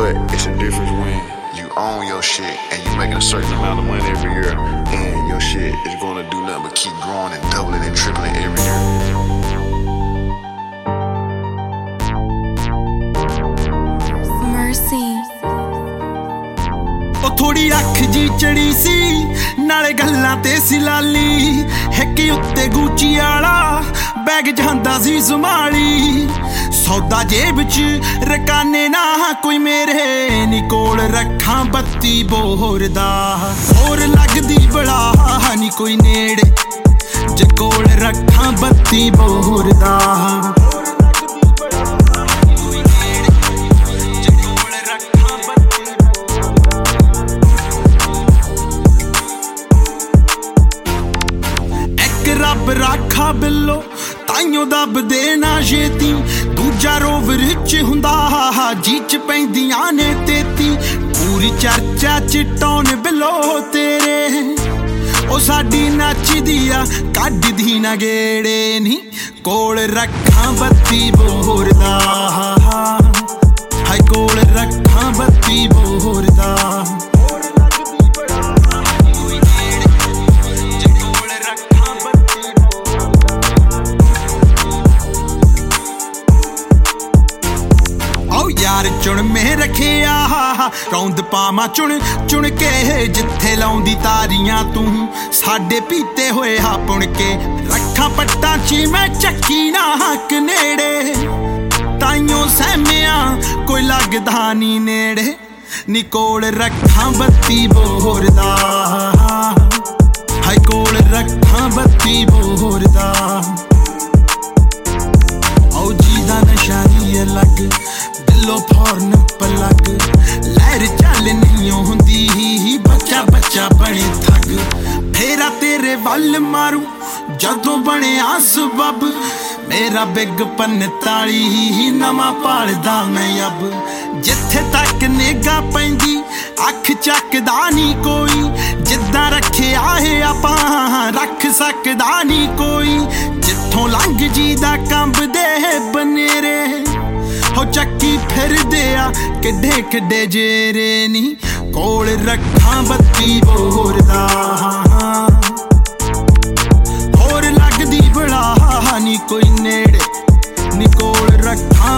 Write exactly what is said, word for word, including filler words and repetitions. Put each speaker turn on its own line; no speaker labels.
But it's a difference when you own your shit and you making a certain amount of money every year, and your shit is gonna do nothing but keep growing and doubling and tripling every year.
थोड़ी अख जी चढ़ी सी नाले गल्लां ते सी लाली हिक उत्ते Gucci आला bag जांदा सी संभाली सौदा जेब च रकाने ना कोई मेरे नी कोल रखां बत्ती बोर दा होर लगदी बड़ा नी कोई नेड़े जे कोल रखां बत्ती बोर दा रब राखा बिल्लो ताइयों दब देना छेती दूजा रोवर च हुंदा जी च पैंदियां ने तेती पूरी चर्चा च टौन बिल्लो तेरे ओ साडी नचदी आ कड्डदी ना गेड़े नी कोल रखां बत्ती बोर दा हाय कोल रखां बत्ती बोर दा यार चुन में रखे आ रौंद पावा चुन चुन के जिथे लाउंदी तारियां तू साडे पीते होए हा पुण के रखा पट्टा ची मैं चक्की ना हक नेड़े ताइयों सहमिया कोई लगदा नी नेड़े नी कोल रखा बत्ती बोर दा हाय कोल रखा बत्ती बोर दा औ जी दा नशा ही अलग दिलो फौरन पलग लहर चल नहीं होंदी बच्चा बच्चा बने थग फेरा तेरे वल मारू जदों बने असबब मेरा बिग पंताली नवा पालदा मैं अब जिथे तक नेगा पैंदी अख चकदा नी कोई जिद्दां रखिया है आपां रख सकदा नी कोई जिथों लंघ जी दा कंबदे बनेरे हो चक्की फिर दिया किड्डे किड्डे जेरे नी कोल रखां बत्ती बोर दा होर लगदी बड़ा नी कोई नेड़े नी कोल रखां